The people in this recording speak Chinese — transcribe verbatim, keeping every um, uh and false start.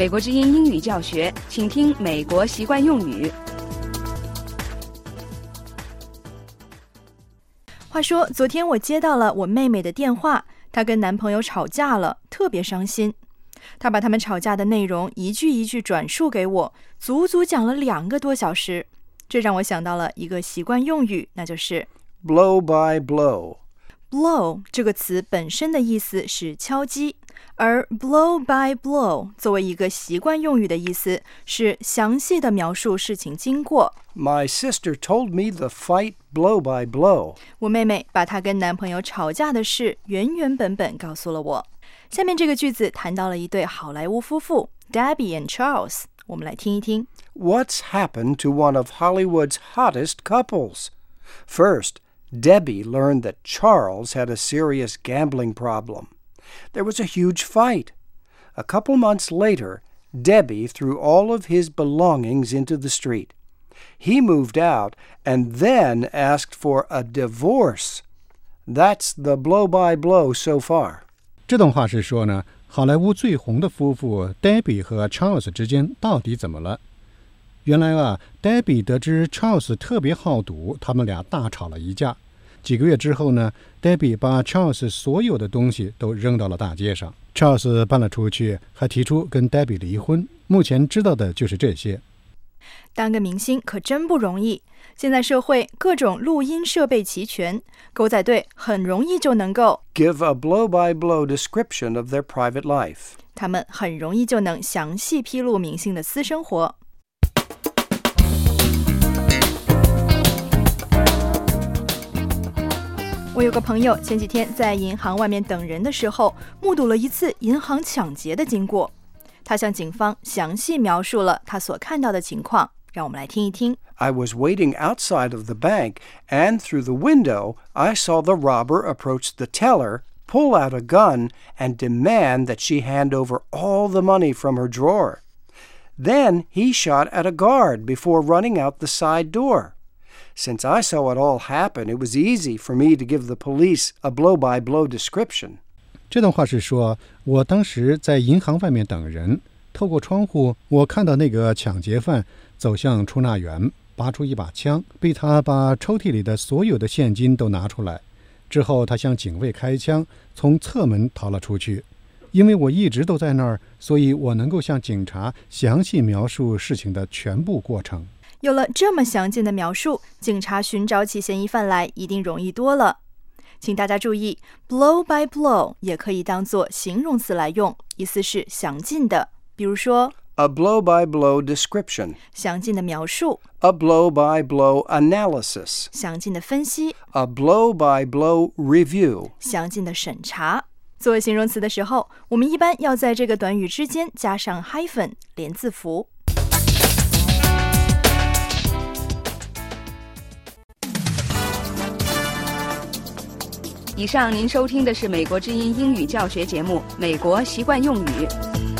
美国之音英语教学，请听美国习惯用语。 话说，昨天我接到了我妹妹的电话，她跟男朋友吵架了，特别伤心。她把他们吵架的内容一句一句转述给我，足足讲了两个多小时。这让我想到了一个习惯用语，那就是 blow by blow。blow 这个词本身的意思是敲击，而 blow by blow 作为一个习惯用语的意思是详细的描述事情经过。 My sister told me the fight blow by blow。 我妹妹把她跟男朋友吵架的事原原本本告诉了我。下面这个句子谈到了一对好莱坞夫妇 Debbie and Charles， 我们来听一听。 What's happened to one of Hollywood's hottest couples? First, Debbie learned that Charles had a serious gambling problem. There was a huge fight. A couple months later, Debbie threw all of his belongings into the street. He moved out and then asked for a divorce. That's the blow by blow so far. 这段话是说呢，好莱坞最红的夫妇 Debbie 和 Charles 之间到底怎么了？原来啊 Debbie 得知 Charles 特别好赌，他们俩大吵了一架。几个月之后呢， Debbie 把 Charles 所有的东西都扔到了大街上。 Charles 搬了出去，还提出跟 Debbie 离婚。目前知道的就是这些。 当个明星可真不容易，现在社会各种录音设备齐全，狗仔队很容易就能够 give a blow-by-blow description of their private life. 他们很容易就能详细披露明星的私生活。我有个朋友前几天在银行外面等人的时候，目睹了一次银行抢劫的经过。他向警方详细描述了他所看到的情况，让我们来听一听。 I was waiting outside of the bank, and through the window, I saw the robber approach the teller, pull out a gun, and demand that she hand over all the money from her drawer. Then he shot at a guard before running out the side door. Since I saw it all happen, it was easy for me to give the police a blow-by-blow description. 这段话是说，我当时在银行外面等人，透过窗户，我看到那个抢劫犯走向出纳员，拔出一把枪，逼他把抽屉里的所有的现金都拿出来。之后他向警卫开枪，从侧门逃了出去。因为我一直都在那儿，所以我能够向警察详细描述事情的全部过程。 有了这么详尽的描述，警察寻找起嫌疑犯来一定容易多了。请大家注意 blow by blow 也可以当作形容词来用，意思是详尽的。比如说 a blow-by-blow description， 详尽的描述， a blow-by-blow analysis， 详尽的分析， a blow-by-blow review， 详尽的审查。做形容词的时候，我们一般要在这个短语之间加上 hyphen 连字符。 以上您收听的是美国之音英语教学节目《美国习惯用语》。